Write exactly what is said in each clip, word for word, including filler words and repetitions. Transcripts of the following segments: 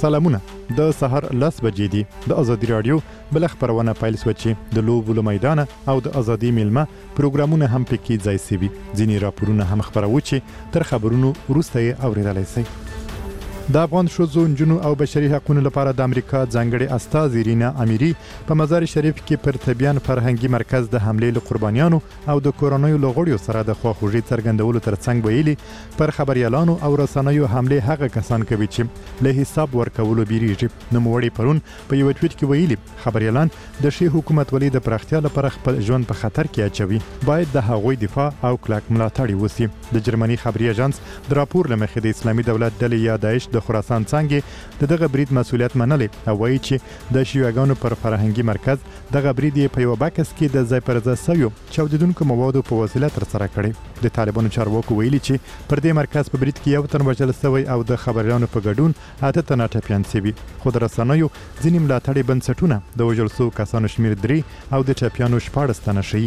سلامونه د سحر لس بجې دي د ازادي رادیو بل خبرونه پیل سوچي د لوبو له میدان او د ازادي میلمه پروګرامونه هم پکې ځای سوي ځینی راپورونه هم خبروي تر خبرونو وروسته اوریدلای شي د افغان شوزو نجونو او بشري حقوقو لپاره د امریکا ځانګړي استاذ رینا اميري په مزار شریف کې پر تبيان فرهنګي مرکز د حمله له قربانیانو او د کورونای لغړیو سره د خواخوږي څرګندولو ترڅنګ ویلي پر خبريالانو او رسنیو حمله هغه کسان کوي چې له حساب ورکولو بیریږي نو موړي پرون په یو ټویټ کې ویلي خبريالان د شي حکومت ولې د پراختیا لپاره خپل ژوند په خطر کې اچوي باید د هغوی دفاع او کلک ملاتړ وسی د جرمني خبري اژانس د راپور لمخې د اسلامي دولت ډلې یا داعش د خراسان څنګه د دغه برید مسولیت منلي او وایي چې د شیوعانو پر فرهنګي مرکز دغه برید په یو باکس کې د ځای پر ځای سویو چاودیدونکو موادو په وسیله تر سره کړي د طالبانو چارواکو ویلي چې پر دې مرکز په برید کې یو تن وژل شوی او د خبريالانو په ګډون اته تنه ټپيان شوي خو د رسنیو ځینې ملاتړي بنسټونه د وژل شوو کسانو شمیر درې او د ټپيانو شپاړس تنه شي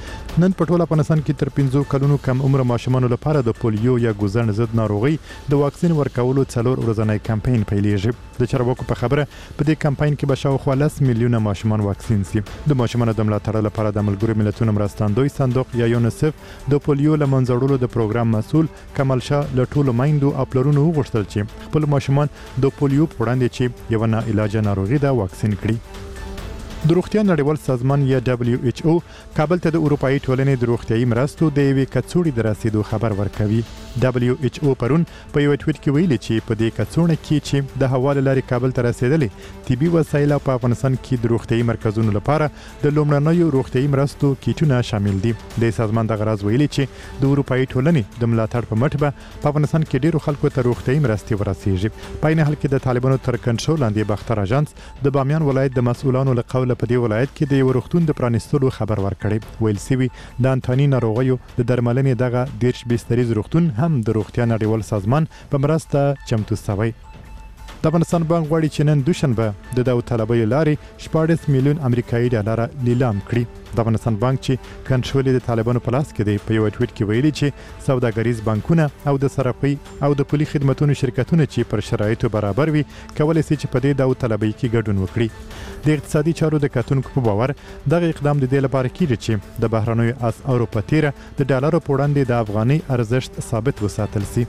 نن په ټوله افغانستان کې تر پنځو کلونو کم عمر ماشومان لپاره د پولیو یا ګوزن ضد ناروغي د واکسین ورکولو څلور ورځنی کمپاین پیلېږي د چارواکو په خبره په دې کمپاین کې به شاوخوا لس میلیونه ماشومان واکسین شي د ماشومان د ملاتړ لپاره د ملګرو ملتونو مرستندوی صندوق یا یونیسف د پولیو لمنځوړلو د پروګرام مسول کمال شاه له ټولو مایندو او پلرونو وغوښتل چې خپل ماشومان د پولیو په وړاندې چې یو نه علاج ناروغي ده واکسین کړي د روغتیا نړیوال سازمان یا دبليو ایچ او کابل ته د اروپאי ټولنې د روغتیاي مرستو د یوې کڅوړې د رسیدو خبر ورکوي دبليو ایچ او پرون په یو ټویټ کې ویلي چې په دې کڅوړه کې چې د حواله لارې کابل ته رسیدلې طبي وسایل په افغانستان کې د روغتیاي مرکزونو لپاره د لومړنیو روغتیاي مرستو کیټونه شامل دي د سازمان د غرض ویلي چې د اروپאי ټولنې د ملاتړ په مټ به په افغانستان کې ډیرو خلکو ته روغتیاي مرستې ورسیږي په نه حال کې د طالبانو تر کنټرول لاندې باختر اژانس د بامیان ولایت د مسؤلانو له قوله په دې ولایت کې د یو روغتون د پرانیستلو خبر ورکړی ویل سوي د انټونی ناروغیو د درملنې دغه دیرش بستریز روغتون هم د روغتیا نړیوال سازمان په مرسته چمتو شوی د افغانستان بانک غواړي چې نن دوشنبه د داوطلبۍ لارې شپاړس میلیون امریکایي ډالر لیلام کړي د افغانستان بانک چې کنټرول د طالبانو په لاس کې دی په یو ټویټ کې ویلي چې سوداګریز بانکونه او د صرافي او د پولي خدماتو شرکتونه چې پر شرایطو برابر وي کولای شي چې په دې داوطلبۍ کې ګډون وکړي د اقتصادي چارو د کتونکو په باور دغه اقدام د دې لپاره کیږي چې د بهرنیو اسعارو په تیره د ډالرو په وړاندې د افغاني ارزښت ثابت وساتل شي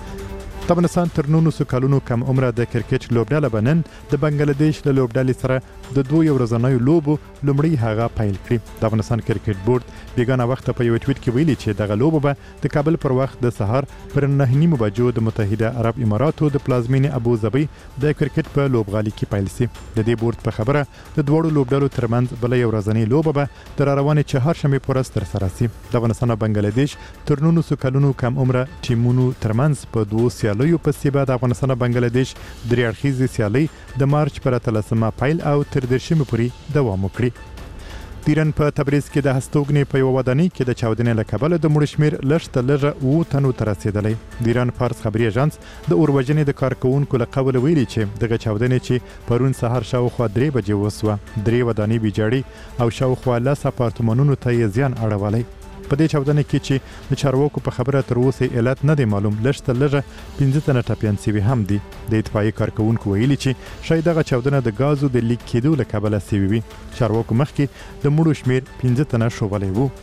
د افغانستان تر نولسو کلونو کم عمره د کرکټ لوبډله بنن د بنگلاديش له لوبډلې سره د دوه ورځنیو لوبو لومړی هغه پیل کړی د افغانستان کرکټ بورډ بیګانه وخت په یو ټویټ کې ویلي چې دغه لوبه به د کابل پر وخت د سهار پر نه نیمو بجو د متحده عرب اماراتو د پلازمینې ابو ظبي د کرکټ په لوبغالي کې پیل شي د دې بورډ په خبره د دوړو لوبډلو ترمنځ بل یو ورځنی لوبه به د روانې چهارشنبه پر ورځ تر سره شي د افغانستان او بنگلاديش تر نولسو کلونو کم عمره ټیمونو ترمنځ په دوه سیالیو په سیبه د افغانستان او بنگلاديش درې اړخیزې سیالي د مارچ پر اتلسمه پیل او تر دیرشمه پورې دوام وکړي د ایران په تبریز کې د هستوګنې په یو ودانۍ کې د چاودنې له کبله د مړو شمیر لږ ته لږه اووه تنو ته رسېدلی د ایران فارس خبري اژانس د اوروژنې د کارکوونکو له قوله ویلي چې دغه چاودنې چې پرون سهار شاوخوا درې بجې وسوه درې ودانۍ ویجاړې او شاوخوا لس اپارتمانونو ته یې زیان اړولی په دې چاودنه کې چې د چارواکو په خبره تر اوسه علت نه دی معلوم لږ ته لږه پنځه تنه ټپيان شوي هم دي د اطفائیې کارکوونکو ویلي چې شاید دغه چاودنه د غازو د لیک کېدو له کبله شوې وي چارواکو مخکې د مړو شمیر پنځه تنه ښودلی وو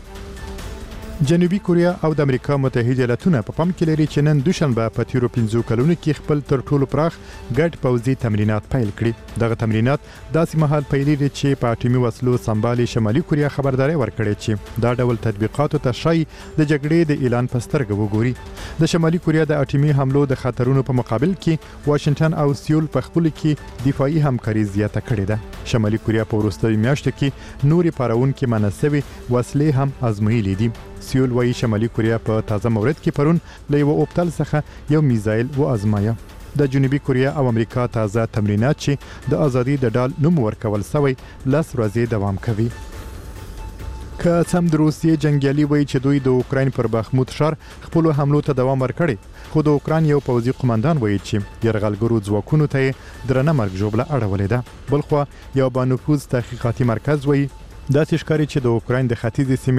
جنوبي کوریا او د امریکا متحده ایالاتونه په پام کې لري چې نن دوشنبه په تیرو پنځو کلونو کې خپل تر ټولو پراخ ګډ پوځي تمرینات پیل کړي دغه تمرینات داسې مهال پیلېږي چې په اټومي وسلو سمبالي شمالي کوریا خبرداري ورکړي چې دا ډول تطبیقاتو ته شای د جګړې د اعلان په سترګه وګوري د شمالي کوریا د اټومي حملو د خطرونو په مقابل کې واشنگټن او سیول په خپل کې دفاعي همکاري زیاته کړې ده شمالي کوریا په وروستیو میاشتو کې نوري پارونکو مناسبي وسلې هم آزمویلې دي سیول وایي شمالي کوریا په تازه مورد کې پرون له یو اوبتل څخه یو میزایل و ازمایا د جنوبي کوریا او امریکا تازه تمرینات چې د ازادي د ډال نوم ورکول شوی لس ورځې دوام کوي که سم د روسیې جنگیالي وایي چې دوی د اوکراین پر بخموت ښار خپل حملو ته دوام ورکړي خو د اوکراین یو پوځي قومندان وایي چې یرغلګرو ځواکونو ته درنه مرګ ژوبله اړولې ده بلخو یو بانفوذ تحقیقاتي مرکز وایي دا ښکاري چې د اوکراین د ختیځې